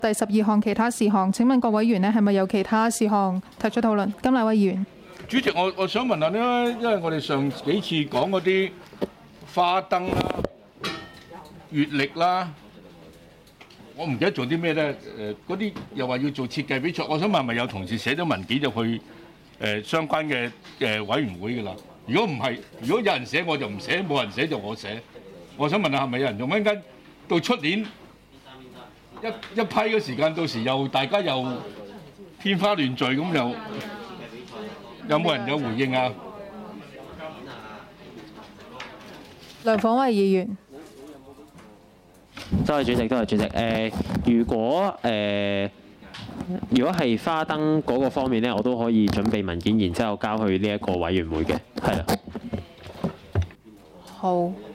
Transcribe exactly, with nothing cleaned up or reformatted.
第十二項其他事項。請問各位議員呢係咪有其他事項提出討論？甘乃威議員。 主席，我我想問下呢，因為我哋上幾次講嗰啲花燈啦、月曆啦，我唔記得做啲咩咧？誒，嗰啲又話要做設計比賽，我想問係咪有同事寫咗文件就去誒相關嘅誒委員會㗎啦？如果唔係，如果有人寫我就唔寫，冇人寫就我寫。我想問下係咪有人用一陣間到出年一一批嘅時間，到時又大家又天花亂墜咁，又有冇人有回應啊？ 梁晃惠議員。 多謝主席，多謝主席。誒、呃，如果誒、呃，如果係花燈嗰個方面咧，我都可以準備文件，然之後交去呢一個委員會嘅，係啦。 好。